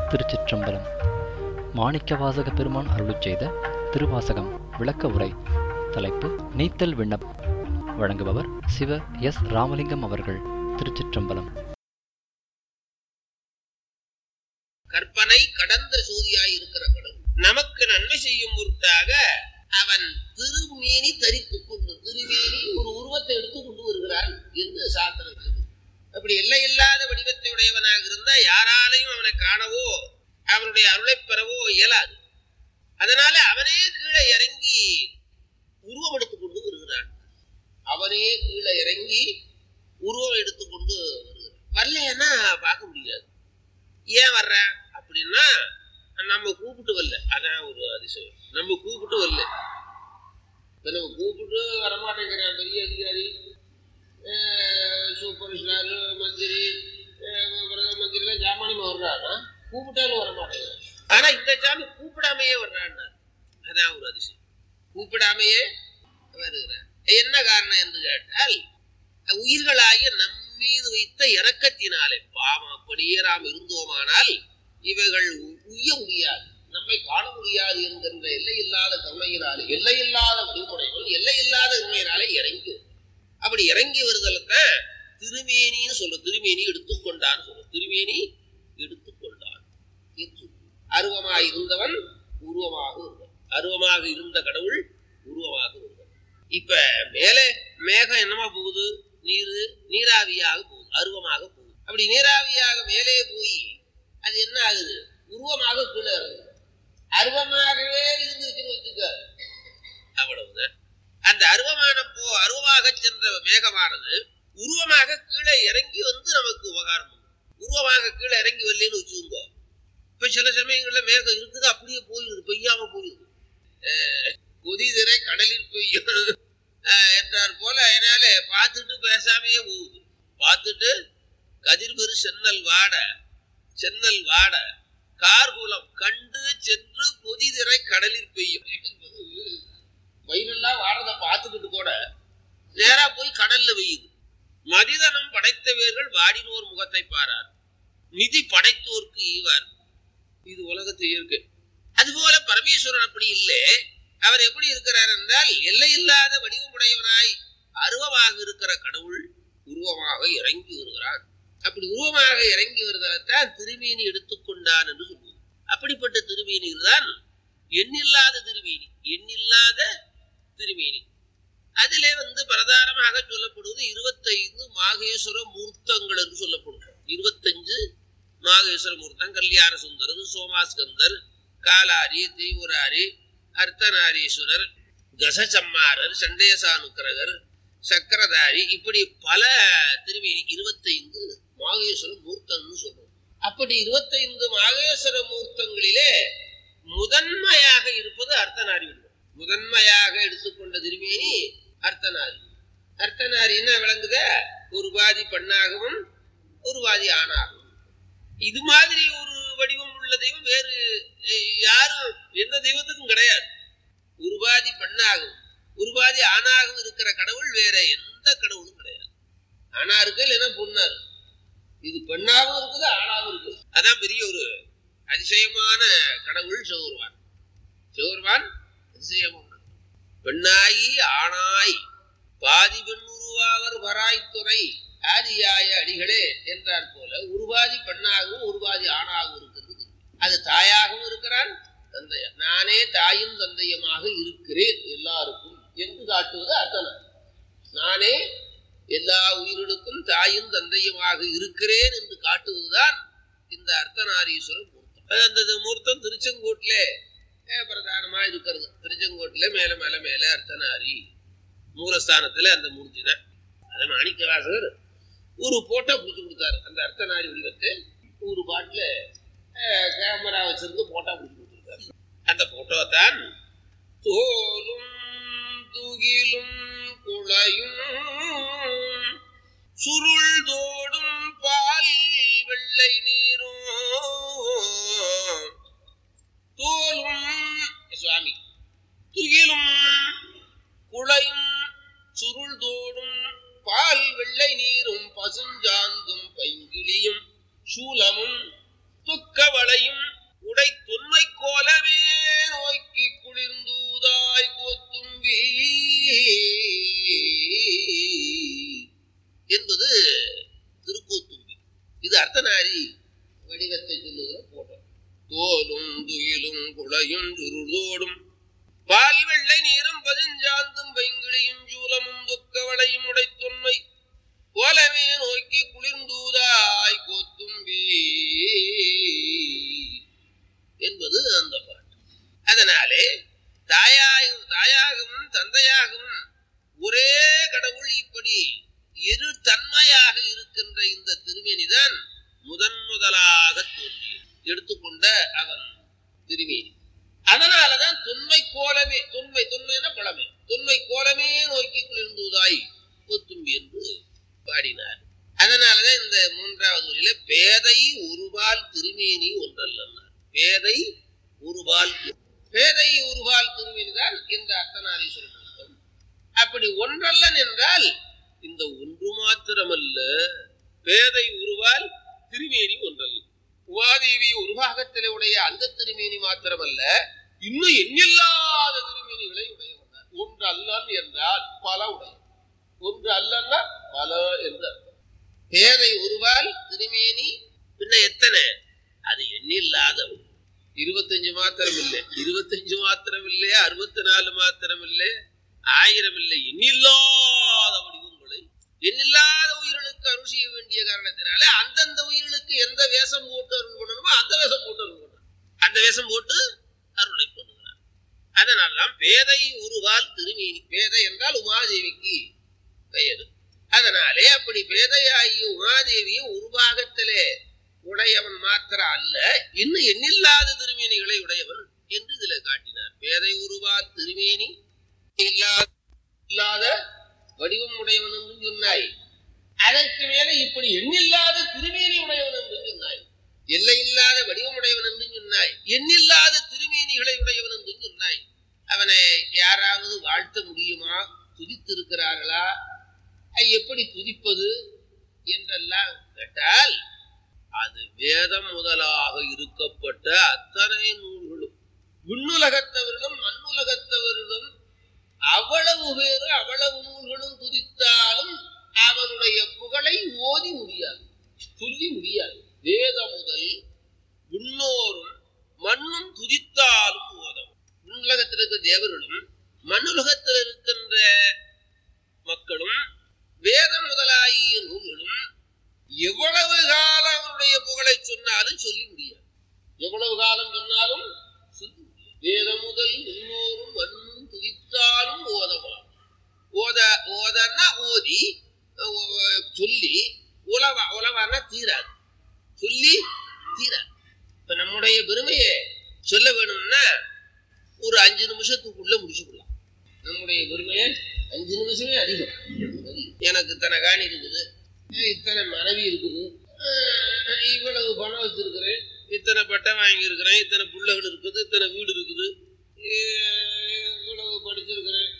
திருச்சிற்றம்பலம். மாணிக்கவாசக பெருமான் அருளிச் செய்த திருவாசகம் விளக்க உரை. தலைப்பு நீத்தல் விண்ணப்பம். வழங்குபவர் சிவ எஸ் ராமலிங்கம் அவர்கள். திருச்சிற்றம்பலம். கற்பனை கடந்த சூதியாய் இருக்கிற கடவுள் நமக்கு நன்மை செய்யும் பொருட்டாக அவன் திருமேனி தரித்துக் கொண்டு திருமேனி ஒரு உருவத்தை எடுத்துக் கொண்டு வருகிறான் என்று சாஸ்திரம் சொல்லுது. அப்படி எல்லையில்லாத வடிவத்தை உடையவனாக இருந்தா யாராலையும் அவனை காணவோ அவனுடைய அருளை பெறவோ இயலாது. அதனால அவனே கீழே இறங்கி உருவம் எடுத்துக் கொண்டு வருகிறான். அவனே கீழே இறங்கி உருவம் எடுத்துக்கொண்டு வருகிறான். வரலைன்னா பார்க்க முடியாது. ஏன் வர்ற அப்படின்னா நம்ம கூப்பிட்டு வரல. அதான் ஒரு அதிசயம். நம்ம கூப்பிட்டு வரல. இப்ப நம்ம கூப்பிட்டு வரமாட்டேங்கிறான். பெரிய அதிகாரி, சூப்பர் ஸ்டார், மந்திரி, பிரதம மந்திரி எல்லாம் சாமானியமா வர்றான்னா கூப்பிட்டாலும் வரமாட்டேங்கிறான். ஆனா இந்த சாமி கூப்பிடாமையே வர்றான்னா அதான் ஒரு அதிசயம். கூப்பிடாமையே வருகிறான். என்ன காரணம் என்று கேட்டால் உயிர்களாகிய நம்மீது வைத்த இரக்கத்தினாலே. பாவம் அப்படியே நாம் இருந்தோமானால் இவைகள் உய்ய முடியாது, நம்மை காண முடியாது என்கின்ற எல்லையில்லாத கருணையினாலே, எல்லையில்லாத விடுமுறைகள் எல்லையில்லாத கருணையினாலே இறங்கி, அப்படி இறங்கி வருதல்தான் திருமேனின்னு சொல்ற. திருமேனி எடுத்துக்கொண்டான்னு சொல்ற. திருமேனி எடுத்துக்கொண்டான். அருவமாக இருந்தவன் உருவமாக இருந்தான். அருவமாக இருந்த கடவுள் உருவமாக இருந்தான். இப்ப மேலே மேகம் என்னமா போகுது? நீராவியாக போகுது, அருவமாக போகுது. அப்படி நீராவியாக மேலே போய் அது என்ன ஆகுது? உருவமாக கீழே இறங்குது. அருவமாகவே இருந்துச்சுன்னு வச்சுக்க, அவ்வளவுதான். அந்த அருவமாக சென்ற மேகமானது உருவமாக கீழே இறங்கி வந்து நமக்கு உபகாரம். உருவமாக கீழே இறங்கி வரலன்னு வச்சுக்கோங்க. இப்ப சில சமயங்கள்ல மேகம் இருக்குது, அப்படியே போயிடுது, பெய்யாம போயிடுது. கொதிதிரை கடலில் பெய்யும் என்றார் போல. அதனால பார்த்துட்டு பேசாமையே போகுது. பார்த்துட்டு கதிர்வெறு சென்னல் வாட கார்குலம் கண்டு சென்று கொதிதிரை கடலில் பெய்யும். வயிறெல்லாம் வாடதை பார்த்துக்கிட்டு கூட நேரா போய் கடல்ல பெய்யுது. மதிதனம் படைத்தவர்கள் வாடினோர் முகத்தை பாரார், நிதி படைத்தோர்க்கு ஈவார். இது உலகத்து இயற்கை. அதுபோல பரமேஸ்வரன் அப்படி இல்லை. அவர் எப்படி இருக்கிறார் என்றால் எல்லையில்லாத வடிவமுடையவனாய் அருவமாக இருக்கிற கடவுள் உருவமாக இறங்கி வருகிறான். அப்படி உருவமாக இறங்கி வருவதைத்தான் திருமேனி எடுத்துக்கொண்டான் என்று சொல்லுவது. அப்படிப்பட்ட திருமேனியில் தான் எண்ணில்லாத திருமேனி. அதிலே பிரதானமாக சொல்லப்படுவது 25 மாகேஸ்வர மூர்த்தங்கள் என்று சொல்லப்படும். 25 மாகேஸ்வர மூர்த்தம். கல்யாண சுந்தரர், சோமாஸ்கந்தர், காலாரி, தீவுராரி, அர்த்தநாரீஸ்வரர், கசச்சம்மாரர், சண்டேசானுக்கிரகர், சக்கரதாரி, இப்படி பல திருமேனி 25 மாகேஸ்வர மூர்த்தம்னு சொல்றோம். அப்படி 25 மாகேஸ்வர மூர்த்தங்களிலே முதன்மையாக இருப்பது அர்த்தநாரி. முதன்மையாக எடுத்துக்கொண்ட திருமேனி அர்த்தநாரி. அர்த்தநாரின்னா விளங்குத, ஒரு பாதி பெண்ணாகவும் ஒரு பாதி ஆணாகவும். இது மாதிரி ஒரு வடிவம் உள்ள தெய்வம் வேறு யாரும் எந்த தெய்வத்துக்கும் கிடையாது. ஒரு பாதி பெண்ணாகவும் ஒரு பாதி ஆணாகவும் இருக்கிற கடவுள் வேற எந்த கடவுளும் கிடையாது. ஆணா இருக்கு, இல்லைன்னா பொண்ணா இருக்கு. இது பெண்ணாகவும் இருக்குது, ஆணாகவும் இருக்குது. அதான் பெரிய ஒரு அதிசயமான கடவுள் சிவபெருமான். அதிசயமான பெண்ணாயி ஆணாய் பாதி பெண் உருவாவர் வராய்த்துறை ஆதியாய அடிகளே என்றார் போல உருவாதி பெண்ணாகவும் உருவாதி ஆணாகவும் இருக்கிறது. அது தாயாகவும் இருக்கிறான், தந்தையா. நானே தாயும் தந்தையமாக இருக்கிறேன் எல்லாருக்கும் என்று காட்டுவது அர்த்தநாரி. நானே எல்லா உயிர்களுக்கும் தாயும் தந்தையுமாக இருக்கிறேன் என்று காட்டுவதுதான் இந்த அர்த்தநாரீஸ்வரர் மூர்த்தம். அந்த மூர்த்தம் திருச்செங்கோட்டிலே பிரதானமா இருக்கிறது. திருச்செங்கோட்டில மேல அர்த்தநாரி மூலஸ்தானத்துல அந்த மூர்த்தி தான். அதை மாணிக்கவாசகர் ஒரு போட்டோ பிடிச்சு கொடுத்தாரு. அந்த அர்த்தநாரி வடிவத்தை ஒரு பாட்டுல கேமரா வச்சிருந்து போட்டோ பிடிச்சு கொடுத்துருக்காரு. அந்த போட்டோ தான் தோலும் துகிலும் குளையும் சுருள் தோடும் பால் வெள்ளை நீரும் தோலும் சுவாமி துகிலும் குளையும் சுருள் தோடும் பால் வெள்ளை நீரும் பசுஞ்சாந்தும் பைங்கிளியும் சூலமும் துக்க வளையும் தோலும் துயிலும் குளையும் சுருதோடும் பால் வெள்ளை நீரும் பதிஞ்சாந்தும் பைங்கிழியும் சூலமும் தொக்கவளையும் உடைத்தொன்மை போலவே நோக்கி குளிர்ந்தூதாய் கோத்தும்பி என்பது அந்த பாட்டு. அதனாலே தாயாகவும் தந்தையாகவும் ஒரே கடவுள் இப்படி இரு தன்மையாக இருக்கின்ற இந்த திருமேனிதான் முதலாக தோன்றியது எடுத்துக்கொண்ட அவன் திருமேனி. அதனாலதான் தொன்மை கோலமே தொன்மைனா பழமை தொன்மை கோலமே நோக்கி குளிர்ந்தூதாய் கோத்தும்பி என்று பாடினார். அதனாலதான் இந்த மூன்றாவது வரியில பேதை ஒருபால் திருமேனி ஒன்றல்ல. பேதை ஒருபால் திருமேனி தான் இந்த அர்த்தநாரீஸ்வரர். அப்படி ஒன்றல்லன் என்றால் இந்த ஒன்று மாத்திரமல்ல, பேதை ஒருவால் திருமேனி ஒன்றல்ல. உமாதேவி ஒரு பாகத்திலே உடைய அந்த திருமேனி மாத்திரமல்ல, இன்னும் எண்ணில்லாத திருமேனிகளை உடையவனார். ஒன்று அல்லன் என்றால் பல உடைய, ஒன்று அல்லன்னா பல என்று. பேதை ஒருவால் திருமேனி பின்ன எத்தனை? அது எண்ணில்லாத 25 மாத்திரம் இல்லை, 25 மாத்திரம் இல்லை, 64 மாத்திரம் இல்லை, 1000 இல்லை, எண்ணில்லாத வடிவங்களை எண்ணில்லாத உயிர்களுக்கு அருள் செய்ய வேண்டிய காரணத்தினால அந்தந்த உயிர்களுக்கு எந்த வேஷம் போட்டு அருள் பண்ணணுமோ அந்த வேஷம் போட்டு அருள் பண்ணணும், அந்த வேஷம் போட்டு அருளை பண்ணுகிறார். அதனால்தான் பேதை ஒருவால் திருமேனி. பேதை என்றால் உமாதேவிக்கு பெயர். அதனாலே அப்படி பேதையாகிய உமாதேவியை ஒரு பாகத்திலே உடையவன் மாத்திர அல்ல, இன்னும் எண்ணில்லாத திருமேனிகளை உடையவன் என்று இதுல காட்டினார். பேதை ஒருவால் திருமேனி இல்லாத வடிவம் உடையவன் என்று சொன்னாய். அதற்கு மேல இப்படி எண்ணில்லாத திருமேனி உடையவன் என்று சொன்னாய், எல்லையில்லாத வடிவம் உடையவன் என்று சொன்னாய், எண்ணில்லாத திருமேனிகளை உடையவன் என்று சொன்னாய். அவனை யாராவது வாழ்த்த முடியுமா? துதித்திருக்கிறார்களா? எப்படி துதிப்பது என்றெல்லாம் கேட்டால், அது வேதம் முதலாக இருக்கப்பட்ட அத்தனை நூல்களும் விண்ணுலகத்தவர்களும் மண்ணுலகத்தவர்களும் அவ்வளவு பேரு அவ்வளவு நூல்களும் துதித்தாலும் அவனுடைய புகழை ஓதி முடியாது, சொல்லி முடியாது. வேதம் முதல் விண்ணோரும் மண்ணும் துதித்தாலும் ஓதவும். விண்ணுலகத்தில் இருக்கிற தேவர்களும் மண்ணுலகத்தில் இருக்கின்ற மக்களும் வேதம் முதலாகிய நூல்களும் எவ்வளவு காலம் அவனுடைய புகழை சொன்னாலும் சொல்லி முடியாது. எவ்வளவு காலம் சொன்னாலும் சொல்லி முடியாது. வேதம் முதல் இன்னோரும் மண்ணும் துதித்தாலும் ஓதலாம். ஓதன்னா ஓதி, சொல்லி, உலவானா தீராது, சொல்லி தீராது. இப்ப நம்முடைய பெருமையை சொல்ல வேணும்னா ஒரு 5 நிமிஷத்துக்குள்ள முடிச்சுக்கலாம். நம்முடைய பெருமையை 5 நிமிஷமே அதிகம். எனக்கு இத்தனை காணி இருக்குது, இத்தனை மனைவி இருக்குது, இவ்வளவு பணம் வச்சிருக்கிறேன், இத்தனை பட்டம் வாங்கி இருக்கிறேன், இத்தனை பிள்ளைகள் இருக்குது, இத்தனை வீடு இருக்குது, இவ்வளவு படிச்சிருக்கிறேன்,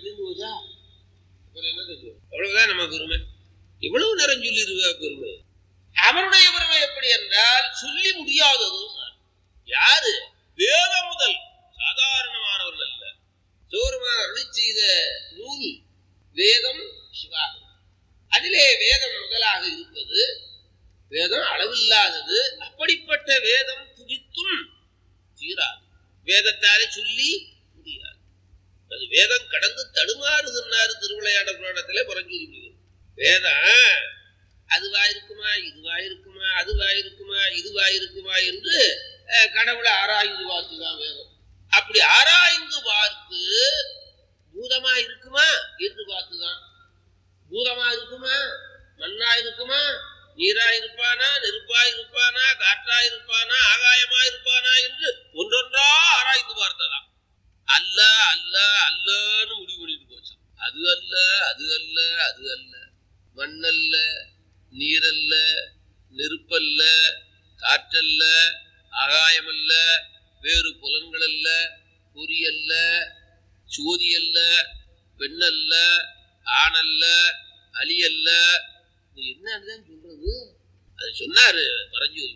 என்ன தெரியும்? அவ்வளவுதான் நம்ம பெருமை. எவ்வளவு நேரம் சொல்லி இருக்க பெருமை. அவனுடைய பெருமை எப்படி என்றால் சொல்லி முடியாதது. யாரு? வேத முதல் சாதாரணமானவர்கள் அல்ல. சோறுமான அருள் செய்த நூல் வேதம் சிவாகம். அதிலே வேதம் முதலாக இருப்பது. வேதம் அளவில்லாதது. அப்படிப்பட்ட வேதம் துதித்தும் தீராது, வேதத்தாலே சொல்லி முடியாது. அது வேதம் கடந்து தடுமாறுதுன்னாரு திருவிளையாட புராணத்திலே பரஞ்சோதி. வேதம் அதுவா இருக்குமா, இதுவா இருக்குமா, அதுவா இருக்குமா, இதுவா இருக்குமா என்று கடவுளை ஆராய்ந்து பார்த்துதான் வேதம். அப்படி ஆராய்ந்து பார்த்து பூதமா இருக்குமா என்று பார்த்துதான். பூதமா இருக்குமா, மண்ணா இருக்குமா, நீரா இருப்பானா, நெருப்பா இருப்பானா, காற்றா இருப்பானா, ஆகாயமா இருப்பானா என்று ஒன்றொன்றா ஆராய்ந்து பார்த்ததான். அல்ல அல்ல அல்லன்னு முடிவு பண்ணிட்டு போச்சு. அது அல்ல, அது அல்ல, அது அல்ல. மண்ணல்ல, நீரல்ல, நெருப்பல்ல, காற்றல்ல, ஆகாயமல்ல, வேறு புலன்கள் அல்ல, பொறியல்ல, சோதியல்ல, பெண்ணல்ல, ஆணல்ல, அலியல்ல. என்னதான் சொல்றது? அது சொன்னாரு பரஞ்சோதி.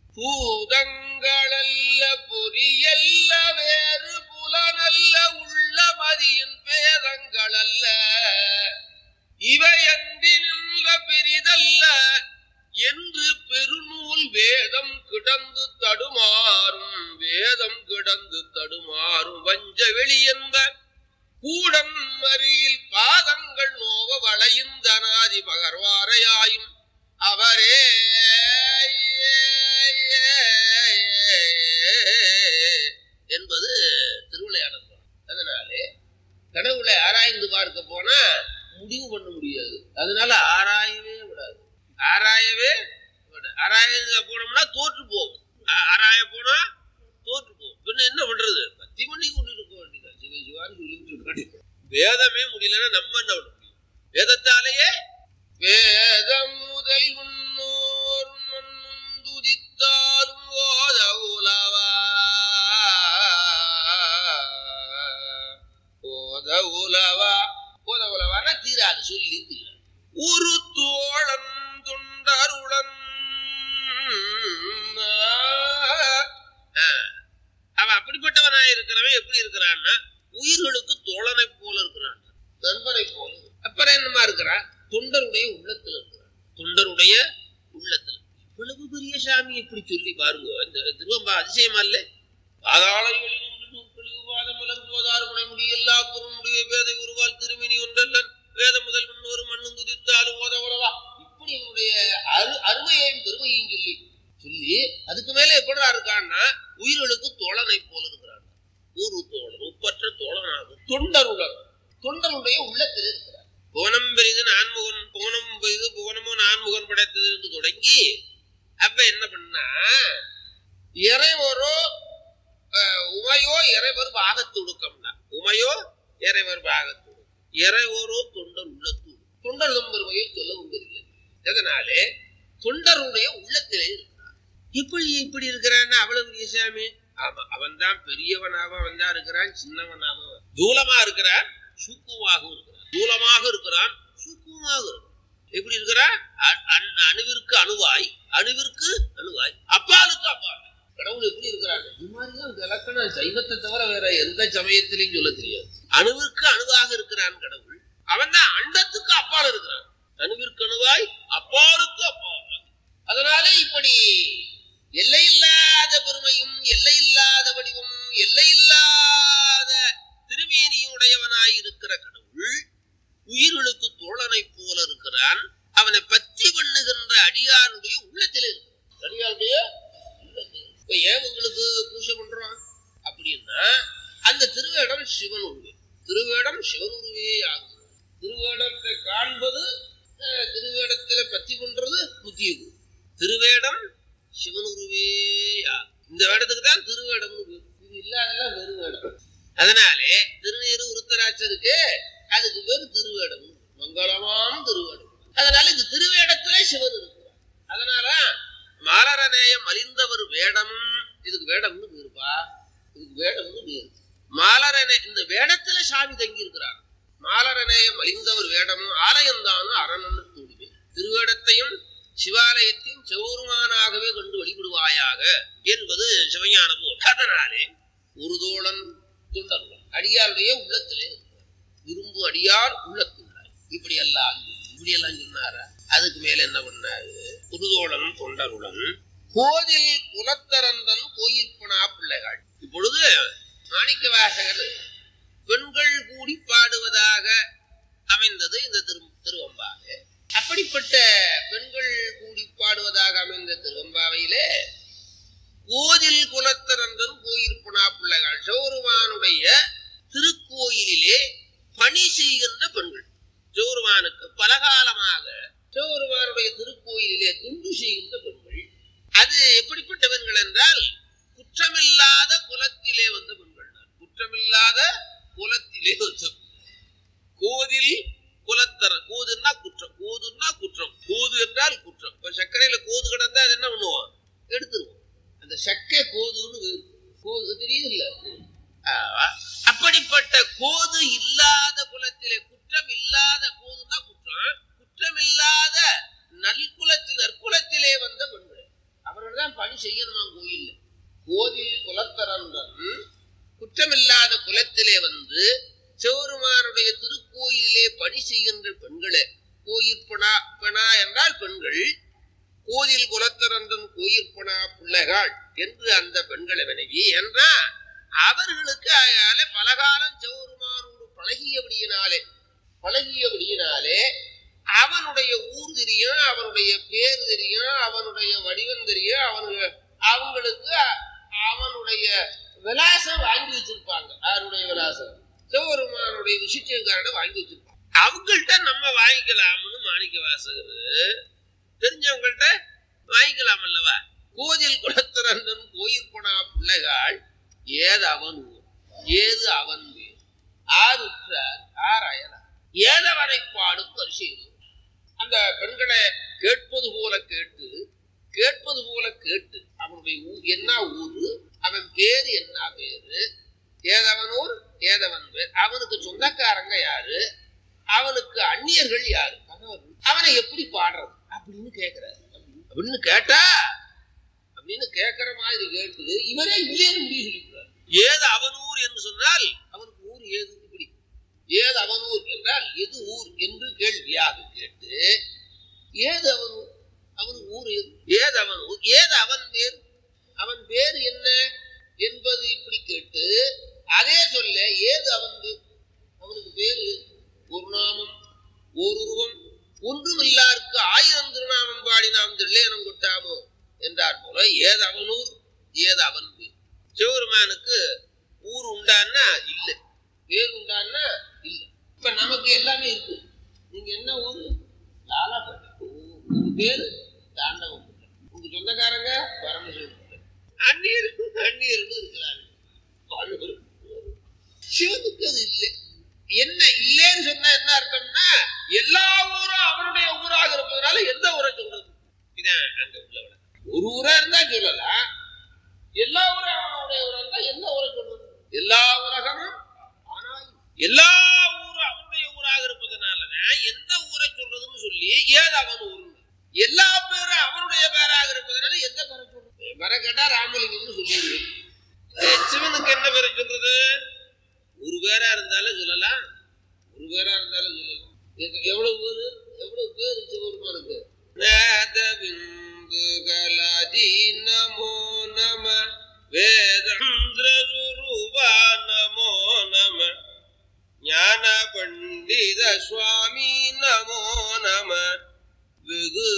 பூதங்களல்ல, பொறியல்ல, வேறு புலனல்ல, உள்ள மதியின் பேதங்கள் அல்ல, இவை அன்றி நின்ற பெரிதல்ல என்று பெருநூல் வேதம் கிடந்து தடுமாறும் வேதம் கிடந்து தடுமாறும் வஞ்ச வெளி என்ப கூடம் மறியில் பாதங்கள் நோவ வளையுந்தனாதி பகர்வாரையாயும் அவரே என்பது திருவிளையாடல். அதனாலே கடவுளை ஆராய்ந்து பார்க்க போனா முடிவு பண்ண முடியாது. அதனால ஆராயவே விடாது. ஆராய போனோம்னா தோற்று போகும். ஆராய போனா தோற்று போகும். பின்ன என்ன பண்றது? பத்தி பண்ணி கொண்டு இருக்க வேண்டியது. சிவசிவான்னு சொல்லிட்டு இருக்க. வேதமே முடியலன்னா நம்ம என்ன பண்ண முடியும்? வேதத்தாலேயே வேதம் முதல் முன்னோர் மண்ணுதித்தாலும் ஓத உலவா ஓத உலவா ஓத உலவானா தீராது, சொல்லி தீராது. ஒரு தோழன் தொண்டருடன் அவன் அப்படிப்பட்டவனா இருக்கிறவன் எப்படி இருக்கிறான்னா உயிர்களுக்கு தோழனை போல இருக்கிறான், நண்பனை போல. அப்புறம் என்னமா இருக்கிறான்? தொண்டருடைய உள்ளத்துல இருக்கிறான். தொண்டருடைய உள்ளத்துல இவ்வளவு பெரிய சாமி எப்படி சொல்லி பாருங்க. இந்த திருவம்பா அதிசயமா இல்ல? பாதாளங்களில் எல்லா பொருள் முடிய வேதை உருவால் திருமினி ஒன்றல்லன் வேத முதல் முன்னோரு மண்ணும் துதித்தாலும் ஓத உலவா. இப்படி இவனுடைய அருமையையும் பெருமையும் சொல்லி சொல்லி அதுக்கு மேல எப்படா இருக்கான்னா உயிர்களுக்கு தோழனை போல இருக்கிறான். ஒரு தோழன், ஒப்பற்ற தோழனாகும் தொண்டருடன், தொண்டருடைய உள்ளத்தில் இருக்கிறார். புவனம் பெரிது நான்முகன், புவனம் பெரிது புவனமோ நான்முகன் படைத்தது என்று தொடங்கி அப்ப என்ன பண்ணா இறைவரோ உமையோ இறைவர் பாகத்துடுக்கம்னா உமையோ இறைவர் பாகத்து இறைவோரோ தொண்டர் உள்ளத்து தொண்டர் பெருமையை சொல்லவும் தெரியாது. அதனாலே தொண்டருடைய உள்ளத்திலே இருக்கிறான். இப்படி இருக்கிறான்னு அவ்வளவு பெரிய சாமி. ஆமா, அவன் தான் பெரியவனாக அவன் தான் இருக்கிறான், சின்னவனாக தூலமா இருக்கிறான், சூக்குமாக இருக்கிறான். தூலமாக இருக்கிறான், சூக்குமாக இருக்கிறான். எப்படி இருக்கிறான்? அணுவிற்கு அணுவாய், அணுவிற்கு அணுவாய், அப்பாலுக்கு அப்பால். கடவுள் எப்படி இருக்கிறான்? இது மாதிரிதான் விளக்கணம் சைவத்தை தவிர வேற எந்த சமயத்திலையும் சொல்ல தெரியாது. அணுவிற்கு அணுவாக இருக்கிறான் கடவுள். அவன் தான் அண்டத்துக்கு அப்பால் இருக்கிறான். அணுவிற்கு அணுவாய், அப்பாலுக்கு அப்பால். அதனாலே இப்படி எல்லையில்லாத பெருமையும் எல்லையில்லாத வடிவமும் எல்லையில்லாத திருமேனியும் உடையவனாய் இருக்கிற கடவுள் உயிர்களுக்கு தோழனை போல இருக்கிறான். அவனை பற்றி பண்ணுகின்ற அடியாருடைய உள்ளத்திலே இருக்கிறான். அடியாருடைய உள்ளத்தில். இப்ப ஏன் உங்களுக்கு பூஜை பண்றோம் அப்படின்னா அந்த திருவேடம் சிவன் உருவே. திருவேடம் சிவன் உருவே ஆகும். திருவேடத்தை காண்பது, திருவேடத்தில பற்றி பண்றது புத்திய குரு. திருவேடம் சிவனுருவே ஆகும். இந்த வேடத்துக்கு தான் திருவேடம். இது இல்லாதெல்லாம் வெறு வேடம். அதனாலே திருநீரு உருத்தராட்சருக்கு அதுக்கு வேறு திருவேடம், மங்களமாம் திருவேடம். அதனால இது திருவேடத்திலே சிவன் இருக்கிறார். அதனால மாலரநேயம் மலிந்தவர் வேடம், இதுக்கு வேடம்னு பேருப்பா, இதுக்கு வேடம்னு பேரு. மாலரனே இந்த வேடத்துல சாமி தங்கி இருக்கிறார். மாலரநேயம் மலிந்தவர் வேடமும் ஆலயம்தானும் அரணன்னு தூடுவே. திருவேடத்தையும் சிவாலயத்தையும் செவுருமானாகவே கண்டு வழிபடுவாயாக என்பது சிவஞான போல். அதனாலே ஒரு தோழன் தொண்டருடன் அடியாருடைய உள்ளத்திலே விரும்பு அடியார் உள்ளத்துள்ளார். இப்படியெல்லாம் சொன்னாரா? அதுக்கு மேல என்ன பண்ணாரு? புதுதோழன் தொண்டருடன் கோதில் குலத்தரந்தன் கோயிற்பனா பிள்ளைகள். இப்பொழுது மாணிக்க வாசகர் பெண்கள் கூடி பாடுவதாக அமைந்தது இந்த திருவம்பாக. அப்படிப்பட்ட பெண்கள் கூடி பாடுவதாக அமைந்த திருவம்பாவையிலே கோதில் குலத்தரந்தன் கோயிற்பனா பிள்ளைகள் சிவபெருமானுடைய திருக்கோயிலிலே பணி செய்கின்ற பெண்கள். சிவபெருமானுக்கு பலகாலமாக சிவபெருமானுடைய திருக்கோயிலிலே துண்டு செய்கின்ற பெண்கள். அது எப்படிப்பட்ட பெண்கள் என்றால் குற்றமில்லாத குலத்திலே வந்த பெண்கள். குற்றமில்லாத குலத்திலே வந்த கோதில் குலத்தர. கோதுன்னா குற்றம், கோதுன்னா குற்றம். கோது என்றால் குற்றம். இப்ப சர்க்கரையில கோது கிடந்தா அது என்ன பண்ணுவோம்? எடுத்துருவோம். அந்த சக்கை கோதுன்னு கோது தெரியுது இல்ல? அப்படிப்பட்ட கோது இல்லாத குலத்திலே, குற்றம் இல்லாத, கோதுன்னா குற்றம், குற்றமில்லாத நற்குலத்திலே வந்த பெண்கள். அவர்கள் தான் பணி செய்யணுமா கோயில்ல. கோதில் குலத்தரந்தன் குற்றமில்லாத குலத்திலே வந்து சிவபெருமானுடைய திருக்கோயிலே பணி செய்கின்ற பெண்களே. கோயிற்பனா, பெணா என்றால் பெண்கள். கோதில் குலத்தரந்தன் கோயிற்பனா பிள்ளைகள் என்று அந்த பெண்களை வினவி என்றா அவர்களுக்கு அயால பலகாலம் சிவபெருமானோடு பழகியபடியினாலே அவனுடைய ஊர் தெரியும், அவனுடைய பேர் தெரியும், அவனுடைய வடிவம் தெரியும், அவங்களுக்கு அவனுடைய விலாசம் வாங்கி வச்சிருப்பாங்க. யாருடைய விலாசம்? சிவபெருமானுடைய விசிஷ்டக்காரனை வாங்கி வச்சிருப்பாங்க. அவங்கள்ட்ட நம்ம வாங்கிக்கலாம்னு மாணிக்க வாசகர் தெரிஞ்சவங்கள்ட்ட வாங்கிக்கலாம் அல்லவா? கோதில் குலத்திறந்தன் கோயிற்பனா பிள்ளைகள் ஏது அவன் ஊர் ஏது அவன் பேர் ஆறுற்றார் ஆராயலாம் ஏதவனை பாடும் பரிசீலும். அந்த பெண்களை கேட்பது போல கேட்டு அவனுடைய ஊர் என்ன ஊரு, அவன் பேரு என்ன பேரு, ஏதவன் ஊர் ஏதவன் பேர், அவனுக்கு சொந்தக்காரங்க யாரு, அவனுக்கு அந்நியர்கள் யாரு, அவனை எப்படி பாடுறது அப்படின்னு கேட்கிறாரு. அப்படின்னு கேட்கிற மாதிரி கேட்டு இவரே இல்லைன்னு முடிவு சொல்லிக்கிறார். ஏது அவன் ஊர் என்று சொன்னால் அவனுக்கு ஊர் ஏது, இப்படி ஏது அவன் ஊர் என்றால் எது ஊர் என்று கேள்வியாக கேட்டு ஏது அவன் ஊர், அவனுக்கு ஊர் ஏது, ஏது அவன் ஊர் ஏது அவன் பேர், அவன் பேர் என்ன என்பது இப்படி கேட்டு அதே சொல்ல ஏது அவன் பேர், அவனுக்கு பேர் ஏது, ஒரு நாமம் ஓருருவம் ஒன்றும் இல்லாருக்கு 1000 திருநாமம் பாடி நாம் தில்லையனம் கொட்டாமோ என்றார் போல ஏது அவனூர் ஏது அவன் பேர். சிவபெருமானுக்கு ஊர் உண்டான்னா இல்லை, பேர் உண்டான்னா இல்லை. இப்ப நமக்கு எல்லாமே இருக்கு. நீங்க என்ன ஊரு? லாலாப்பேட்டை. உங்க பேரு தாண்டவம். உங்க சொந்தக்காரங்க பரமசிவன். அந்நியர்கள் இருக்கிறாங்க. சிவனுக்கு அது இல்லை. என்ன இல்லைன்னு சொன்னா என்ன அர்த்தம்னா எல்லா ஊரும் அவனுடைய ஊராக இருப்பதனால எந்த ஊரை சொல்றது? இதான் அங்க உள்ளவன. ஒரு ஊரா இருந்தா சொல்லலாம், எல்லா ஊரும் அவனுடைய ஊரா இருந்தா எந்த ஊரை சொல்றது? எல்லா உலகமும் ஆனால் எல்லா ஊரும் அவனுடைய ஊராக இருப்பதனாலதான் எந்த ஊரை சொல்றதுன்னு சொல்லி ஏது அவன் ஊர். எல்லா பேரும் அவனுடைய பேராக இருப்பதனால எந்த பேரை சொல்றது? வர கேட்டா ராமலிங்கம்னு சொல்லிடுது. சிவனுக்கு என்ன பேரை சொல்றது? ஒரு பேரா இருந்தாலும் சொல்லலாம், ஒரு பேரா இருந்தாலும் சொல்லலாம். எவ்வளவு பேரு சிவபெருமானுக்கு? நமோ நம வேதந்திரூபா நமோ நம ஞான பண்டித சுவாமி நமோ நம வெகு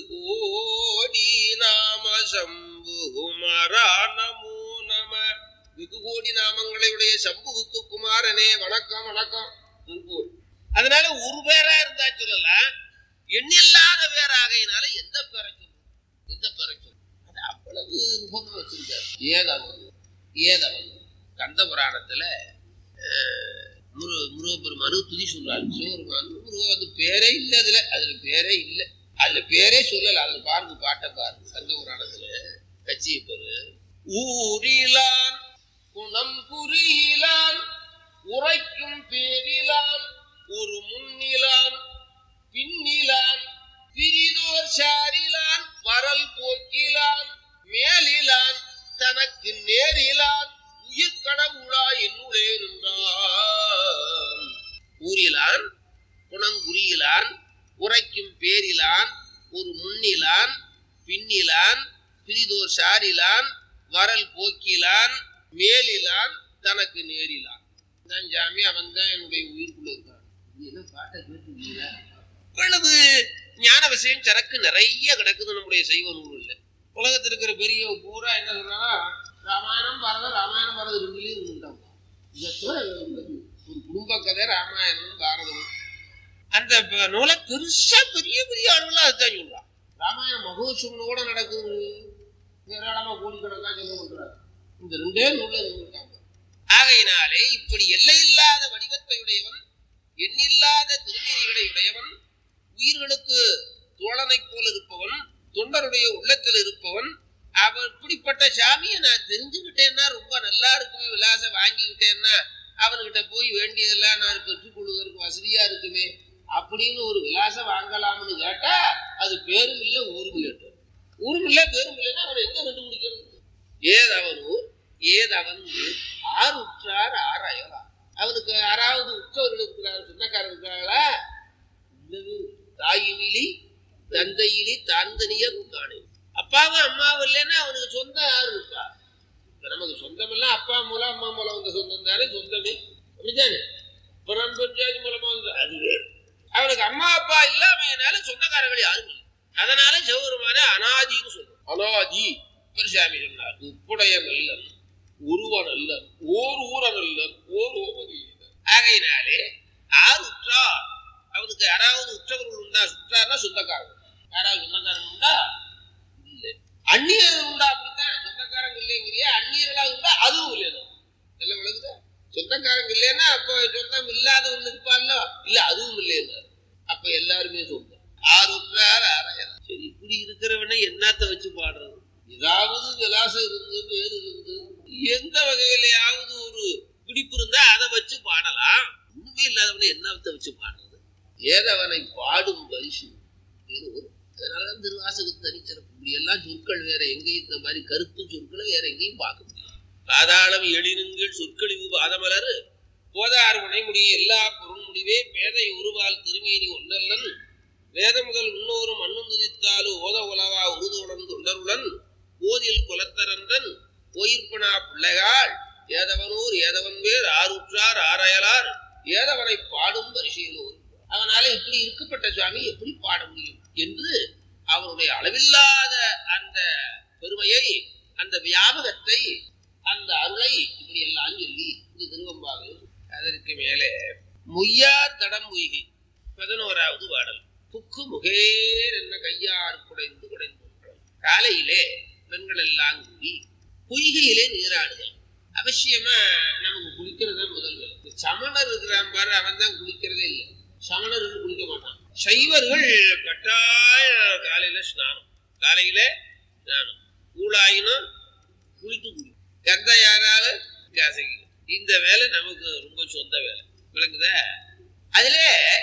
கோடி நாம சம்பு குமாரா நமோ நம. வெகு கோடி நாமங்களை உடைய சம்புவுக்கு குமாரனே வணக்கம் வணக்கம். அதனால ஒரு பேரா இருந்தா சொல்லலாம், எண்ணில்லாத பேராகையினால எந்த பேரை சொல்றது? எந்த பேரை சொல்றது? அது அவ்வளவு நுகர்வு வச்சிருக்காரு. ஏதவன் கந்த புராணத்துல முருகப்பெருமானு துதி சொல்றாரு. சிவபெருமான் முருக பேரே இல்லை, அதுல பேரே இல்லை, அதுல பேரே சொல்லல. அதுல பாருங்க, பாட்டை பாருங்க. கந்த புராணத்துல கட்சியை பெரு ஊரிலான் குணம் புரியிலான் உரைக்கும் பேரிலான் ஒரு முன்னிலான் பின்னிலான் பிரிதோர் சாரிலான் வரல் போக்கிலான் மேலிலான் தனக்கு நேரிலான் உயிர் கடவுளா என்னுடைய நின்றான். ஊரிலான் குணங்குறியிலான் உரைக்கும் பேரிலான் ஒரு முன்னிலான் பின்னிலான் பிரிதோர் சாரிலான் வரல் போக்கிலான் மேலிலான் தனக்கு நேரிலான். நான் ஜாமி அவன் தான் என்னுடைய உயிர்க்குள்ள இருக்கான். பாட்டை கேட்டுங்களா? இவ்வளவு ஞான விஷயம் சரக்கு நிறைய கிடக்குது நம்முடைய சைவ நூல்ல. உலகத்தில் இருக்கிற பெரிய பூரா என்ன சொல்றாங்க? ராமாயணம் பாரதம் ரெண்டுலயும் இருந்துட்டாங்க. ஒரு குடும்ப கதை ராமாயணம் பாரதம். அந்த நூலை பெருசா பெரிய பெரிய அளவுல அதுதான் சொல்றான். ராமாயணம் மகோத்சவனோட நடக்குது, ஏராளமா கோடிக்கணக்கா சொல்ல பண்றாரு. இந்த ரெண்டே நூல்ல இருந்துட்டாங்க. ஆகையினாலே இப்படி எல்லையில்லாத வடிவத்தையுடையவன், எண்ணில்லாத திருமேனிகளை உடையவன், உயிர்களுக்கு தோழனை போல இருப்பவன், தொண்டருடைய உள்ளத்தில் இருப்பவன், அவன் இப்படிப்பட்ட சாமியை நான் தெரிஞ்சுக்கிட்டேன்னா ரொம்ப நல்லா இருக்குமே, விலாசம் வாங்கிக்கிட்டேன்னா அவன்கிட்ட போய் வேண்டியதெல்லாம் நான் பெற்றுக்கொள்வதற்கு வசதியா இருக்குமே அப்படின்னு ஒரு விலாசம் வாங்கலாம்னு கேட்டா அது பேரும் இல்லை ஊரும் இல்லை. ஊரும் இல்லை பேரும் இல்லைன்னா அவன் எங்க கண்டுபிடிக்கிறது? ஏதவன் ஊர் ஏதவன் ஆறு உற்றார் ஆறாயரா. அவனுக்கு யாராவது உற்றவர்கள் இருக்கிறார், சொந்தக்காரர் இருக்கிறார்களா? தாயினிலி தந்தையிலே தாந்தனியம் காணே. அப்பாவும் அம்மாவும் இல்லைன்னா அவனுக்கு சொந்தம் யாரு இருக்கா? நமக்கு சொந்தம் எல்லாம் அப்பா மூலம் அம்மா மூலம் வந்த சொந்தம் தானே சொந்தமே. அப்படித்தானே? புறம் பஞ்சாதி மூலமா வந்து அது வேறு. அவனுக்கு அம்மா அப்பா இல்லாமையினால சொந்தக்காரர்கள் யாரும் இல்லை. அதனால சிவபெருமான அனாதின்னு சொல்றோம். அனாதி பெருசாமி சொன்னார். உப்புடைய நல்லன் ஒருவன் அல்லன் ஓர் ஊரன் அல்லன் ஓர் ஓமதி. ஆகையினாலே ஆறு உற்றார். அவனுக்கு யாராவது உற்றவர்கள் உண்டா? சுற்றார்னா சொந்தக்காரர்கள். யாராவது சொந்தக்காரங்க உண்டா? இல்லை. அந்நியர்கள் உண்டா? அப்படித்தான். சொந்தக்காரங்க இல்லைங்கிறியா? அந்நியர்களாக உண்டா? அதுவும் இல்லையா? எல்லாம் விளக்குதா? சொந்தக்காரங்க இல்லைன்னா அப்ப சொந்தம் இல்லாதவன் இருப்பான்ல. இல்ல, அதுவும் இல்லையா? அப்ப எல்லாருமே சொந்தம். ஆறு உற்றார் ஆறாயிரம். சரி, இப்படி இருக்கிறவனை என்னத்த வச்சு பாடுறது? ஏதாவது விலாசம் இருந்து பேரு இருந்து எந்த வகையிலையாவது ஒரு பிடிப்பு இருந்தா அதை வச்சு பாடலாம். ஒண்ணுமே இல்லாதவனை என்னத்தை வச்சு பாடுறது? ஏதவனை பாடும் பரிசு. அதனாலதான் திருவாசகத்து தனிச்சிறப்பு. இப்படி எல்லாம் சொற்கள் வேற எங்கேயும் இந்த மாதிரி கருத்து சொற்களை வேற எங்கேயும் பார்க்க முடியும். பாதாளம் எழினுங்கள் சொற்கழிவு பாதமலர் போதாறு முனை முடிய எல்லா பொருள் முடிவே பேதை உருவால் திருமேனி ஒன்னல்லன் வேத முதல் முன்னோரும் மண்ணும் துதித்தாலும் ஓத உலவா உருதுடன் தொண்டருடன் போதில் குலத்தரன்றன் போயிற்பனா பிள்ளைகாள் ஏதவனூர் ஏதவன் வேர் ஆறுற்றார் ஆரையலார் ஏதவனை பாடும் பரிசையிலோர். அவனால இப்படி இருக்கப்பட்ட சுவாமி எப்படி பாட முடியும் என்று அவனுடைய அளவில்லாத அந்த பெருமையை, அந்த வியாபகத்தை, அந்த அருளை இப்படி எல்லாம் சொல்லி இந்த திருவம்பாவை. அதற்கு மேலே முய்யார் தடம் உய்கை 11வது பாடல். புக்கு முகேர் என்ன கையார் குடைந்து குடைந்து. காலையிலே பெண்கள் எல்லாம் கூடி பொய்கையிலே நீராடுதல். அவசியமா நமக்கு குளிக்கிறது முதல் வேலை. சமணர் இருக்கிறான் பாரு, அவன் தான் குளிக்கிறதே இல்லை. சமணர்கள் குளிக்க மாட்டான். சைவர்கள் கட்டாய காலையில ஸ்நானம். காலையில ஸ்நானம். கூழாயினும் குளித்து குடி. கந்த யாராலும் காசைக்கு. இந்த வேலை நமக்கு ரொம்ப சொந்த வேலை. விளங்குத? அதுல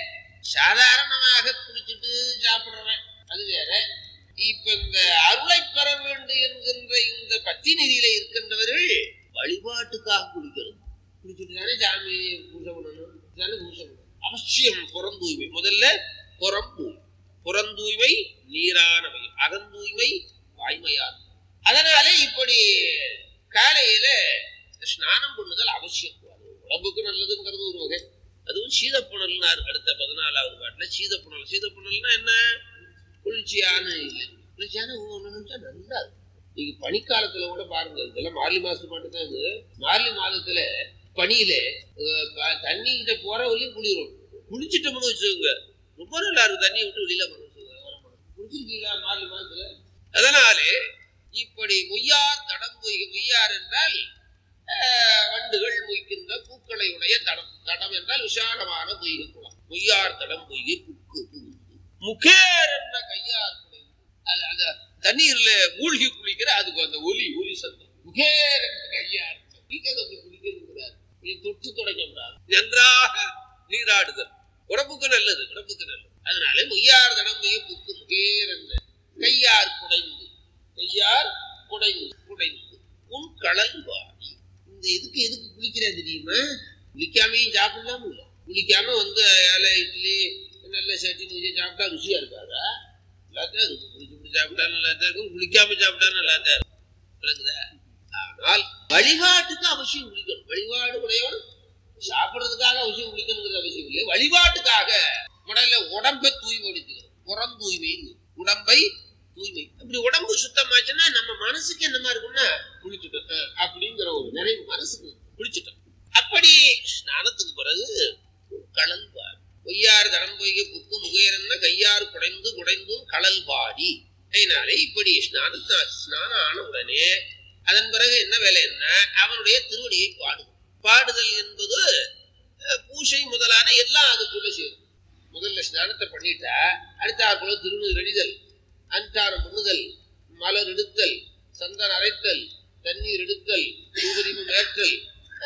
சாதாரணமாக குளிச்சுட்டு சாப்பிடுறவன் அது வேற. இப்ப இந்த அருளை பெற வேண்டும் என்கின்ற இந்த பத்தி நெறியில இருக்கின்றவர்கள் வழிபாட்டுக்காக குளிக்கிறது. குளிச்சுட்டு தானே சாமி பூஜை பண்ணணும். தானே பூஜை பண்ணணும். அவசியம் புறந்தூய்மை. முதல்ல புறந்தூய்மை. புறந்தூய்மை நீரானவை, அகந்தூய்மை வாய்மையார். அதனால இப்படி காலையில ஸ்நானம் பண்ணுதல் அவசியம். உடம்புக்கு நல்லதுங்கிறது ஒரு வகை. அதுவும் சீதப்புணல்னார் அடுத்த 14வது பாட்டுல. சீதப்புணல். சீதப்புணல்னா என்ன? குளிர்ச்சியான இல்லை. குளிர்ச்சியான ஒண்ணுச்சா நல்லா இருக்கும். நீங்க பனிக்காலத்துல கூட பாருங்க, இதெல்லாம் மார்கழி மாசத்து மட்டும்தான். இது மார்கழி மாதத்துல பனியில தண்ணி கிட்ட போற வரையும் குளிரும். குளிச்சுட்டோம்னு வச்சுக்கோங்க, ரொம்ப நல்லா இருக்கும். தண்ணியை விட்டு வெளியில குளிச்சிருக்கீங்களா மார்கழி மாதத்துல? அதனாலே இப்படி மொய்யார் தடம் பொய்கை. மொய்யார் என்றால் வண்டுகள் மொய்க்கின்ற பூக்களை உடைய தடம். தடம் என்றால் விசாலமான பொய்கை குளம். மொய்யார் தடம் பொய்கை புக்கு முகேர் என்ற கையார் அந்த தண்ணீர்ல மூழ்கி குளிக்கிற அதுக்கு அந்த ஒலி சத்தம். முகேர் என்ற கையார் குளிக்கிறார். தொட்டு தொடங்கிறார். நன்றாக நீராடுதல் உடம்புக்கு நல்லது. உடம்புக்கு நல்லது. அதனால மொய்யார் தடம் பொய்கை புக்கு முகேர் என்ற கையார் குடைந்து. கையார் குடைந்து குடைந்து உன் கடல் வாடி. இந்த எதுக்கு குளிக்கிற தெரியுமா? குளிக்காமையும் சாப்பிடலாம் இல்லை. குளிக்காம வந்து ஏழை இட்லி நல்ல சட்னி வச்சு சாப்பிட்டா ருசியா இருக்காதா? நல்லாத்தான் இருக்கும். குளிச்சு சாப்பிட்டா நல்லாத்தான் இருக்கும். குளிக்காம சாப்பிட்டா நல்லாத்தான் இருக்கும். விளங்குதா? ஆனால் வழிபாட்டுக்கு அவசியம் குளிக்கணும். வழிபாடு உடையவன் சாப்பிடுறதுக்காக அவசியம் குளிக்கணுங்கிறது அவசியம் இல்லை. வழிபாட்டுக்காக உடல்ல உடம்பை தூய்மைப்படுத்துகிறது. புறம் தூய்மை, உடம்பை தூய்மை. அப்படி உடம்பு சுத்தமாச்சுன்னா நம்ம மனசுக்கு என்னமா இருக்கும்னா குளிச்சுட்டோம் அப்படிங்கிற ஒரு நிறைவு மனசுக்கு குளிச்சுட்டோம். அப்படி ஸ்நானத்துக்கு பிறகு கடல் பாடி. பொய்யார் தடம் பொய்கை புக்கு முகையரன்ன கையாறு குடைந்து குடைந்தும் கடல் பாடி. அதனாலே இப்படி ஸ்நானம் ஆன உடனே அதன் பிறகு என்ன வேலை? என்ன? அவனுடைய திருவடியை பாடுதல் என்பது பூசை முதலான எல்லாம் அதுக்குள்ள சேரும். முதல்ல ஸ்நானத்தை பண்ணிட்டா அடுத்த திருநீர் அணிதல், அஞ்சாரம் பண்ணுதல், மலர் எடுத்தல், சந்தனம் அரைத்தல், தண்ணீர் எடுத்தல், தூபதீபம் ஏற்றல்,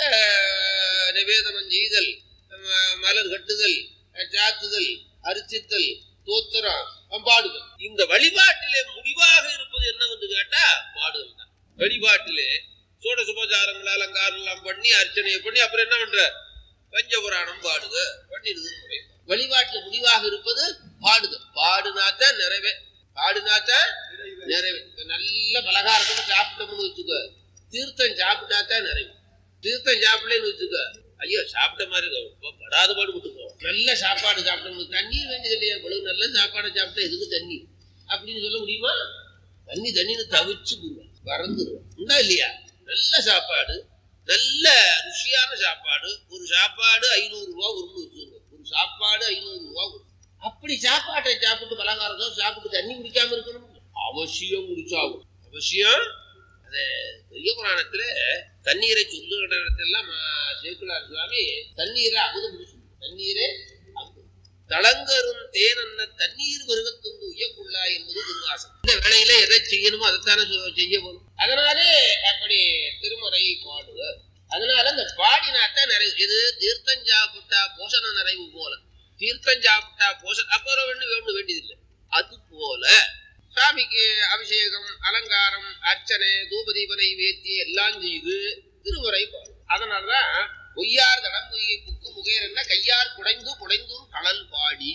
நிவேதனம் செய்தல், மலர் கட்டுதல், சாத்துதல், அரிசித்தல், தோத்திரம், பாடுதல். இந்த வழிபாட்டிலே முடிவாக இருப்பது என்னவென்று கேட்டா பாடுதல் தான். வழிபாட்டிலே சோட சுபச்சாரங்கள் அலங்காரம் எல்லாம் பண்ணி அர்ச்சனையை பண்ணி அப்புறம் என்ன பண்ற? பஞ்சபுராணம் பாடுக பண்ணிடுது. வழிபாட்டில் முடிவாக இருப்பது பாடுதல். பாடுனாத்தான் நிறைவே. பாடுனாத்தான் நிறைவே. நல்ல பலகாரத்தோட சாப்பிட்டோம்னு வச்சுக்க, தீர்த்தம் சாப்பிட்டாத்தான் நிறைவு. தீர்த்தம் சாப்பிடலன்னு வச்சுக்க, ஐயோ சாப்பிட்ட மாதிரி படாத பாடு விட்டுப்போம். நல்ல சாப்பாடு சாப்பிட்டோம், தண்ணீர் வேண்டியது இல்லையா? இவ்வளவு நல்ல சாப்பாடு சாப்பிட்டா எதுக்கு தண்ணி அப்படின்னு சொல்ல முடியுமா? தண்ணின்னு தவிச்சு பறந்துருவோம். உண்டா இல்லையா? நல்ல சாப்பாடு, நல்ல ருசியான சாப்பாடு. ஒரு சாப்பாடு 500 ரூபா வரும்னு வச்சுக்கோங்க. ஒரு சாப்பாடு 500 ரூபா வரும். அப்படி சாப்பாட்டை சாப்பிட்டு பலகாரத்தோ சாப்பிட்டு தண்ணி குடிக்காம இருக்கணும்? அவசியம் குடிச்சாகும். அவசியம். அது பெரிய புராணத்துல தண்ணீரை சொல்லுகிற இடத்தெல்லாம் சேக்குலார் சுவாமி தண்ணீரை அமுதம் முடிச்சு. தண்ணீரே தளங்கரும் தேனன்ன தண்ணீர் வருகத்துந்து உயக்குள்ளா என்பது திருவாசம். இந்த வேளையில எதை செய்யணுமோ அதைத்தானே செய்ய போகணும். அதனாலே அப்படி திருமுறை பாடுவார். அதனால அந்த பாடினாத்தான் நிறைவு. இது தீர்த்தம் சாப்பிட்டா போஷண நிறைவு போல. தீர்த்தம் சாப்பிட்டா போஷணம் அப்புறம் வேணும் வேண்டியதில்லை. அது போல சாமிக்கு அபிஷேகம், அலங்காரம், அர்ச்சனை, தூபதீபனை வேத்தி எல்லாம் செய்து திருமுறை பாடும். அதனாலதான் பொய்யார் தடம்பொய்யை புக்கு முகேர் என்ன கையார் குடைந்தும் கடல் பாடி.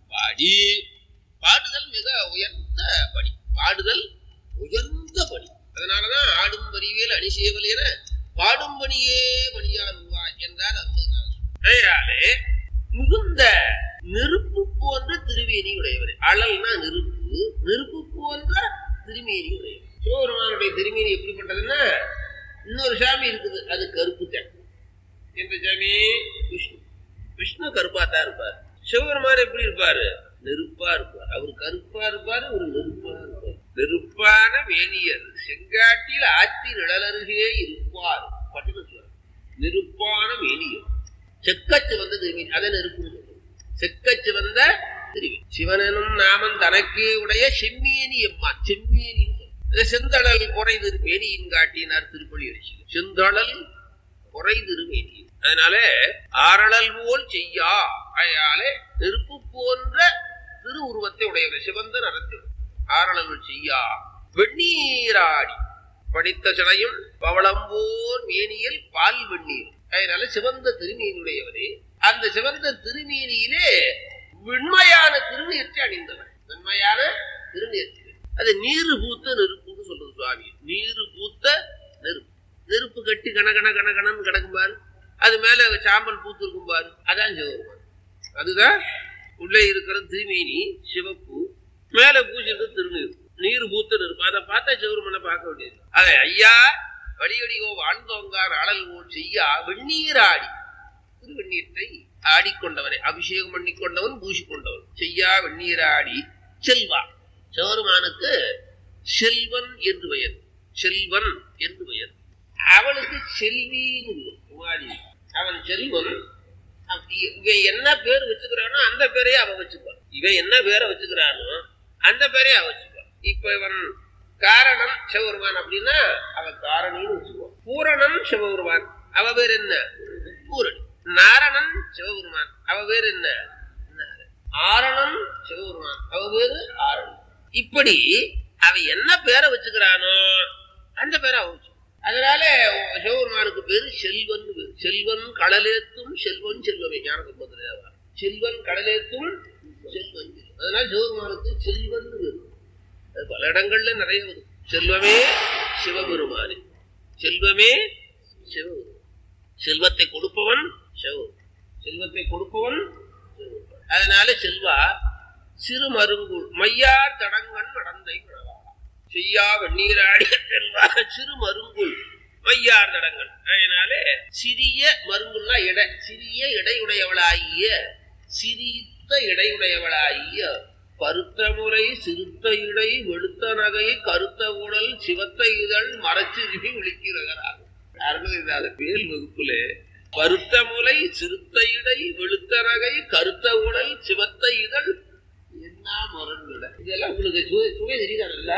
பாடுதல் மிக உயர்ந்த பணி. பாடுதல் உயர்ந்த பணி. அதனாலதான் ஆடும் வரிவேல் அணிசேவல் என பாடும் பணியே பணியான் என்றார் அருள்நாதர். மிகுந்த நெருப்பு போன்ற திருமேனி உடையவர். அழல்னா நெருப்பு, நெருப்பு போன்ற திருமேனி உடையவர். சிவபெருமானுடைய திருமேனி எப்படிப்பட்டதுன்னா, இன்னொரு சாமி இருக்குது, அது கருப்பு தான். எந்த சாமி? விஷ்ணு. விஷ்ணு கருப்பாத்தான் இருப்பார். சிவபெருமான் எப்படி இருப்பாரு? நெருப்பா இருப்பார். அவர் கருப்பா இருப்பாரு, ஒரு நெருப்பா இருப்பார். நெருப்பான வேணியர் செங்காட்டில் ஆற்றி நிழலருகே இருப்பார். பட்டுன்னு நெருப்பான வேணியர் செக்கச்சு வந்த திருமேனி, அதை நெருப்பு. செக்கச்சு வந்த திருமேனி. சிவனும் நாமம் தனக்கே உடைய செம்மேனி எம்மான். செம்மேனி செந்தழல் குறைதிரு மேனியின் காட்டினார் திருப்பள்ளி வச்சு. செந்தழல் குறைதிரு மேனி. அதனால ஆரழல் போல் செய்யா. அதனாலே நெருப்பு போன்ற திரு உருவத்தை உடையவர். சிவந்த நடத்தில் ஆரழல் செய்யா. வெந்நீராடி படித்த சிலையும் பவளம்போர் மேனியில் பால் வெந்நீர். அதனால சிவந்த திருமேனியுடையவரே. அந்த சிவந்த திருமேனியிலே வெண்மையான திருநீர்ச்சி அணிந்தவர். வெண்மையான திருநீர்ச்சி. அது நீரு பூத்த நெருப்புன்னு சொல்றது சுவாமி. நீரு பூத்த நெருப்பு. நெருப்பு கட்டி கணக்கணன்னு கிடக்கும் பாரு, அது மேல சாம்பல் பூத்து இருக்கும் பாரு, அதான் சிவபெருமான். அதுதான் உள்ளே இருக்கிற திருமேனி சிவப்பு, மேல பூசிட்டு திருநீர், நீர் பூத்த நெருப்பு. அதை பார்த்தா சிவபெருமானை பார்க்க வேண்டியது. அதை ஐயா வடிவடிவோ வாழ்ந்தோங்கார் அழல் போல் செய்யா வெந்நீராடி. திருவெண்ணீரை ஆடிக்கொண்டவனை அபிஷேகம் பண்ணி கொண்டவன், பூசிக்கொண்டவன். செய்யா வெந்நீராடி செல்வா. சிவபெருமானுக்கு செல்வன் என்று பெயர். செல்வன் என்று பெயர். அவளுக்கு செல்வின்னு குமாரி. அவன் செல்வன். இவன் என்ன பேர் வச்சுக்கிறானோ அந்த பேரையே அவன் வச்சுப்பான். இவன் என்ன பேரை வச்சுக்கிறானோ அந்த பேரையே அவன் வச்சுப்பான். இப்ப இவன் காரணம் சிவபெருமான் அப்படின்னா அவன் காரணின்னு வச்சுக்குவான். பூரணன் சிவபெருமான், அவ பேர் என்ன? பூரணி. நாரணன் சிவபெருமான், அவ பேர் என்ன? ஆரணன் சிவபெருமான், அவ பேரு ஆரணன். இப்படி அவ என்ன பேரை வச்சுக்கிறானோ அந்த பேரை அவ வச்சு. அதனால சிவபெருமானுக்கு பேரு செல்வன். செல்வன் கடலேத்தும் செல்வன் செல்வமே. ஞானசம்பந்தர் செல்வன் கடலேத்தும் செல்வன். அதனால சிவபெருமானுக்கு செல்வன் பேரு. அது பல இடங்கள்ல நிறைய வரும். செல்வமே சிவபெருமானே. செல்வமே சிவபெருமான். செல்வத்தை கொடுப்பவன் சிவபெருமான். செல்வத்தை கொடுப்பவன் சிவபெருமான். அதனால செல்வா சிறு மருங்குள் மையார் தடங்கன் நடந்தை செய்யா வெந்நீராடி செல்வா சிறு மருங்குள் மையார் தடங்கன். அதனாலே சிறிய மருங்குள்னா எடை, சிறிய இடையுடையவளாகிய, சிரித்த இடையுடையவளாகிய பருத்த முறை சிறுத்த இடை வெளுத்த நகை கருத்த உடல் சிவத்த இதழ் மரச்சிறுமி விழிக்கிறார். பேல் வகுப்புல பருத்த முலை சிறுத்த இடை வெளுத்த நகை கருத்த உடல் சிவத்த இதழ் என்ன மரண்களை. இதெல்லாம் உங்களுக்கு சுவை தெரியுதானல்ல?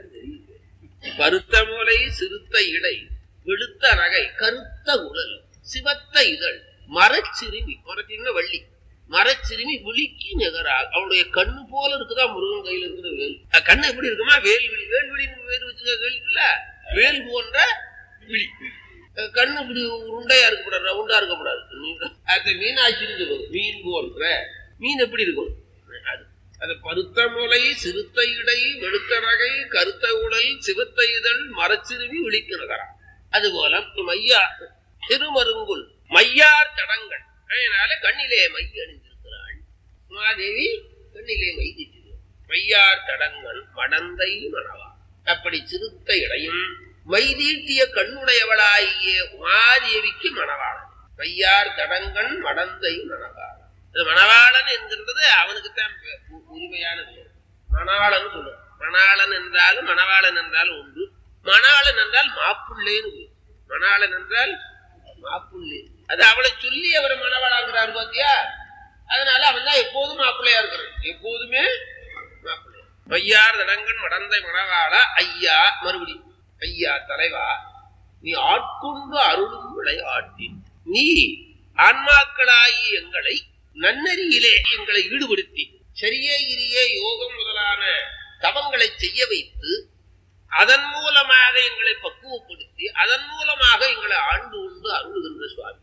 பருத்த முலை சிறுத்த இடை வெளுத்த நகை கருத்த உடல் சிவத்த இதழ் மரச்சிறுமி. மரச்சிறுமி வள்ளி. மரச்சிறுமி விழிக்கு நிகராக. அவளுடைய கண்ணு போல இருக்குதா முருகன் கையில இருக்கிற வேல். கண்ணு எப்படி இருக்குமா? வேல்விழி. வேல்விழின்னு வேறு வச்சுக்க வேல் இல்ல, வேல் போன்ற விழி. கண்ணு இப்படி உருண்டையா இருக்கக்கூடாது, ரவுண்டா இருக்கக்கூடாது. அது மீனாட்சின்னு சொல்லுவது. மீன் போன்ற. மீன் எப்படி இருக்கும்? அது பருத்த முலை சிறுத்த இடை வெளுத்த நகை கருத்த உடல் சிவத்த இதழ் மரச்சிறுவி விழிக்கிறதா. அதுபோல மையா திருமருங்குல் மையார் தடங்கள். அதனால கண்ணிலே மை அணிந்திருக்கிறாள் மாதேவி. கண்ணிலே மை தீட்டிருக்கிறாள். மையார் தடங்கள் மடந்தை மணவா. அப்படி சிறுத்த இடையும் மைதீட்டிய கண்ணுடையவளாகிய உமாதேவிக்கு மணவாளன். மையார் தடங்கன் மடந்தை மணவாளன். மணவாளன் என்கின்றது அவனுக்குத்தான் உரிமையான பேர். மணவாளன் சொல்லுவோம். மணாளன் என்றாலும் மணவாளன் என்றாலும் உண்டு. மணாளன் என்றால் மாப்புள்ளேன்னு பேர். மணாளன் என்றால் மாப்புள்ளே. அது அவளை சொல்லி அவர் மணவாளாங்கிறார் பாத்தியா. அதனால அவன் தான் எப்போதும் மாப்பிள்ளையா இருக்கிறான். எப்போதுமே மாப்பிள்ளை. மையார் தடங்கன் மடந்தை மணவாளா ஐயா. மறுபடி ஐயா தலைவா, நீ ஆட்கொண்டு அருளும் விளையாட்டின் நீ ஆன்மாக்களாகி எங்களை நன்னறியிலே எங்களை ஈடுபடுத்தி சரியே இரியே யோகம் முதலான தவங்களை செய்ய வைத்து அதன் மூலமாக எங்களை பக்குவப்படுத்தி அதன் மூலமாக எங்களை ஆண்டு கொண்டு அருளுகின்ற சுவாமி.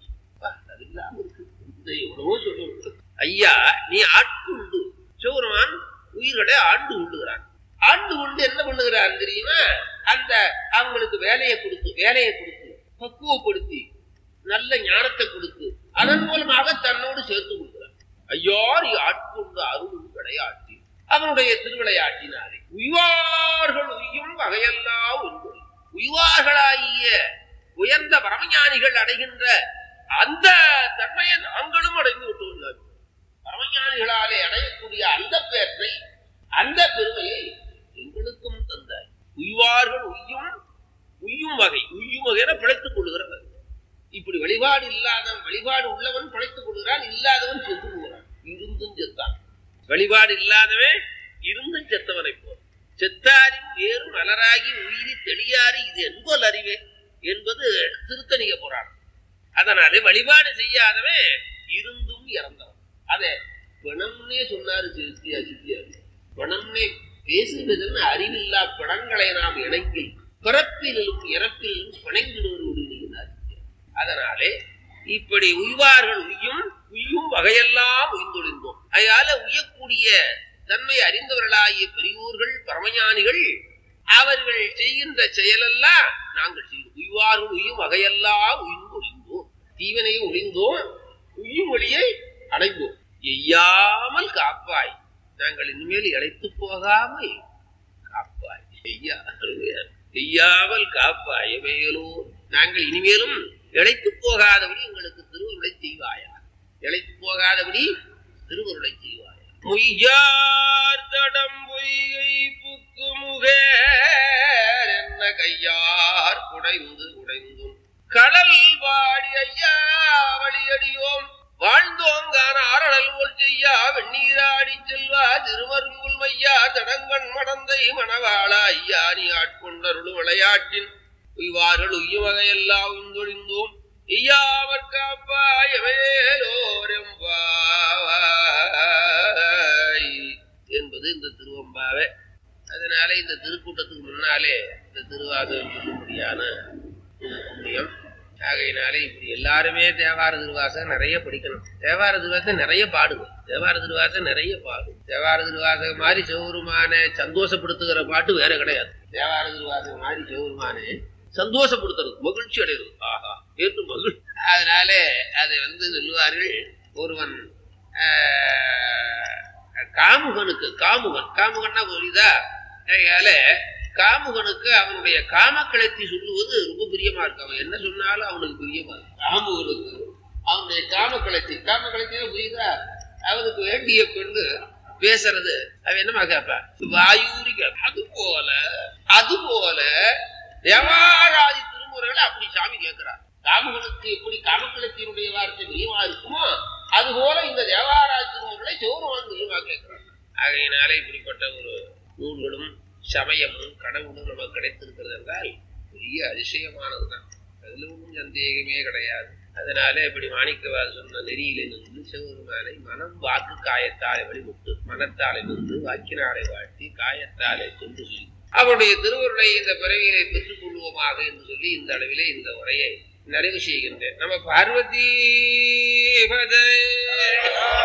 எவ்வளவோ சொல்லுவது. ஐயா நீ ஆட்கொண்டு சிவருமான் உயிர்களை ஆண்டு கொண்டுகிறான். ஆண்டு கொண்டு என்ன பண்ணுகிறான் தெரியுமா? அந்த அவங்களுக்கு வேலையை கொடுத்து பக்குவப்படுத்தி நல்ல ஞானத்தை கொடுத்து அதன் மூலமாக தன்னோடு சேர்த்து கொடுக்கிறார். ஐயார் ஆட்கொண்டு அருளும் விளையாட்டி அவனுடைய திருவிளையாட்டினாரே உய்வார்கள் உய்யும் வகையெல்லாம் உண்டு. உய்வார்களாகிய உயர்ந்த பரமஞானிகள் அடைகின்ற அந்த தன்மையை நாங்களும் அடைந்து விட்டுள்ளார். பரமஞானிகளாலே அடையக்கூடிய அந்த பேற்றை அந்த பெருமையை எங்களுக்கும் தந்தாய். உய்வார்கள் உய்யும் வகையான பிழைத்துக் கொள்ளுகிறவர். இப்படி வழிபாடு உள்ளவன் பிழைத்துக் கொள்கிறான், இல்லாதவன் செத்து போகிறான். இருந்தும் செத்தான். வழிபாடு இல்லாதவன் இருந்தும் செத்தவனை போல். செத்தாரின் வேறு மலராகி உயிரி தெளியாரி இது என்போல் அறிவே என்பது திருத்தணிக புராணம். அதனாலே வழிபாடு செய்யாதவன் இருந்தும் இறந்தவன். அதை பிணம்னே சொன்னாரு சித்தியார். பிணம்னே பேசுவதன் அறிவில்லா பிணங்களை நாம் இணங்கி பிறப்பிலும் இறப்பிலும் பிணைந்திடுவருகிறார். அதனாலே இப்படி உய்வார்கள் உய்யும் வகையெல்லாம் உய்ந்தொழிந்தோம். அதனால உய்யக்கூடிய தன்மை அறிந்தவர்களாகிய பெரியோர்கள் பரமஞானிகள் அவர்கள் செய்கின்ற செயலெல்லாம் நாங்கள் செய்தோம். உய்வார்கள் உய்யும் வகையெல்லாம் உய்ந்தொழிந்தோம். தீவனையை ஒளிந்தோம், உய்யும் ஒளியை அடைந்தோம். எய்யாமல் காப்பாய், நாங்கள் இனிமேல் இழைத்து போகாமல் காப்பாய். எய்யாமல் காப்பாய் மேலோ நாங்கள் இனிமேலும் இழைத்து போகாதபடி எங்களுக்கு திருவருளை செய்வாயா. இழைத்து போகாதபடி திருவருளை செய்வாயா. முய்யார் தடம் பொய்கை புக்கு முகேர் என்ன கையார் உடைந்தும் கடல் பாடி ஐயா வழியடியோம் வாழ்ந்தோங்கான ஆரணல் போல் செய்யா வெண்ணீராடி செல்வா திருமருங்குல் மையா தடங்கண் மடந்தை மணவாளா ஐயா நீ ஆட்கொண்டருள் விளையாட்டின் உய்வார்கள் உய்யும் வகையெல்லாம் உந்தொழிந்தோம். ஐயாவர் காப்பாயவேலோரெம்பாவாய் என்பது இந்த திருவம்பாவே. அதனால இந்த திருக்கூட்டத்துக்கு முன்னாலே இந்த திருவாசகம் சொல்லும்படியான புண்ணியம். ஆகையினாலே இப்படி எல்லாருமே தேவார திருவாசகம் நிறைய படிக்கணும். தேவார திருவாசகம் நிறைய பாடுவோம். தேவார திருவாசகம் நிறைய பாடும். தேவார திருவாசகம் மாதிரி சிவபெருமான சந்தோஷப்படுத்துகிற பாட்டு வேற கிடையாது. தேவார திருவாசகம் மாதிரி சிவபெருமான சந்தோஷப்படுத்துறது, மகிழ்ச்சி அடைகிறது. ஆஹா ஏற்று மகிழ். அதனால அதை சொல்லுவார்கள், ஒருவன் காமுகன்னா புரியுதா? அதனால காமுகனுக்கு அவனுடைய காமக்களத்தை சொல்லுவது ரொம்ப பிரியமா இருக்கு. அவன் என்ன சொன்னாலும் அவனுக்கு பிரியமா இருக்கு. காமுகனுக்கு அவனுடைய காமக்களத்தை புரியுதா? அவனுக்கு வேண்டிய பெண்ணு பேசுறது அவன் என்னமா கேட்பான்? வாயூரி கேட்பான். அதுபோல தேவாராதி திருமுறைகளை அப்படி சாமி கேட்கிறார். காமுகனுக்கு எப்படி காமக்களத்தினுடைய வார்த்தை பிரியமா இருக்குமோ அதுபோல இந்த தேவாராதி திருமுறைகளை சிவபெருமான் பிரியமா கேட்கிறார். ஆகையினாலே இப்படிப்பட்ட ஒரு நூல்களும் சமயமும் கடவுளும் நமக்கு கிடைத்திருக்கிறது என்றால் பெரிய அதிசயமானதுதான். அதுல ஒன்றும் சந்தேகமே கிடையாது. அதனால இப்படி மாணிக்கவாசர் சொன்ன நெறியில நின்று சிவபெருமானை மனம் வாக்கு காயத்தாலே வழிபட்டு மனத்தாலே நின்று வாக்கினாலே வாழ்த்தி காயத்தாலே சென்று சொல்லி அவருடைய திருவருளை இந்த பிறவியிலே பெற்றுக் கொள்வோமாக என்று சொல்லி இந்த அளவிலே இந்த உரையை நிறைவு செய்கின்றேன். நம்ம பார்வதி